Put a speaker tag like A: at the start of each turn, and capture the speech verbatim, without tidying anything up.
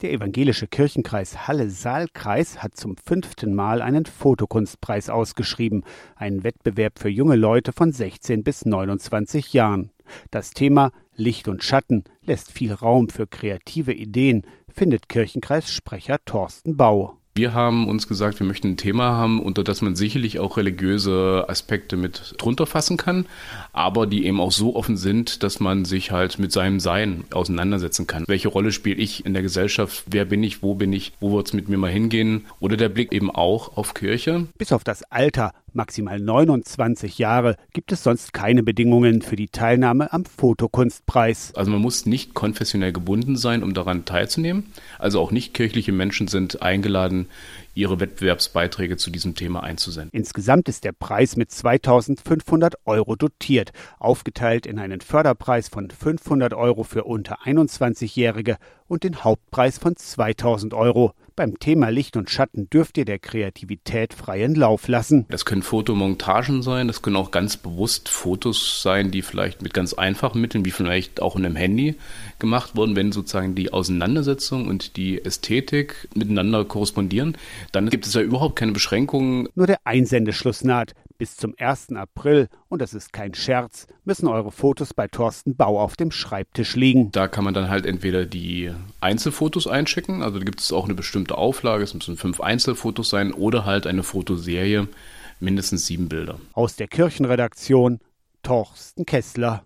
A: Der evangelische Kirchenkreis Halle-Saal-Kreis hat zum fünften Mal einen Fotokunstpreis ausgeschrieben, einen Wettbewerb für junge Leute von sechzehn bis neunundzwanzig Jahren. Das Thema Licht und Schatten lässt viel Raum für kreative Ideen, findet Kirchenkreissprecher Thorsten Bau.
B: Wir haben uns gesagt, wir möchten ein Thema haben, unter das man sicherlich auch religiöse Aspekte mit drunter fassen kann, aber die eben auch so offen sind, dass man sich halt mit seinem Sein auseinandersetzen kann. Welche Rolle spiele ich in der Gesellschaft? Wer bin ich? Wo bin ich? Wo wird es mit mir mal hingehen? Oder der Blick eben auch auf Kirche.
A: Bis auf das Alter, maximal neunundzwanzig Jahre, gibt es sonst keine Bedingungen für die Teilnahme am Fotokunstpreis.
B: Also man muss nicht konfessionell gebunden sein, um daran teilzunehmen. Also auch nicht kirchliche Menschen sind eingeladen, ihre Wettbewerbsbeiträge zu diesem Thema einzusenden.
A: Insgesamt ist der Preis mit zweitausendfünfhundert Euro dotiert, aufgeteilt in einen Förderpreis von fünfhundert Euro für unter einundzwanzigjährige und den Hauptpreis von zweitausend Euro. Beim Thema Licht und Schatten dürft ihr der Kreativität freien Lauf lassen.
B: Das können Fotomontagen sein, das können auch ganz bewusst Fotos sein, die vielleicht mit ganz einfachen Mitteln, wie vielleicht auch in einem Handy gemacht wurden, wenn sozusagen die Auseinandersetzung und die Ästhetik miteinander korrespondieren. Dann gibt es ja überhaupt keine Beschränkungen.
A: Nur der Einsendeschluss naht. Bis zum ersten April, und das ist kein Scherz, müssen eure Fotos bei Thorsten Bau auf dem Schreibtisch liegen.
B: Da kann man dann halt entweder die Einzelfotos einschicken, also da gibt es auch eine bestimmte Auflage, es müssen fünf Einzelfotos sein, oder halt eine Fotoserie, mindestens sieben Bilder.
A: Aus der Kirchenredaktion, Thorsten Kessler.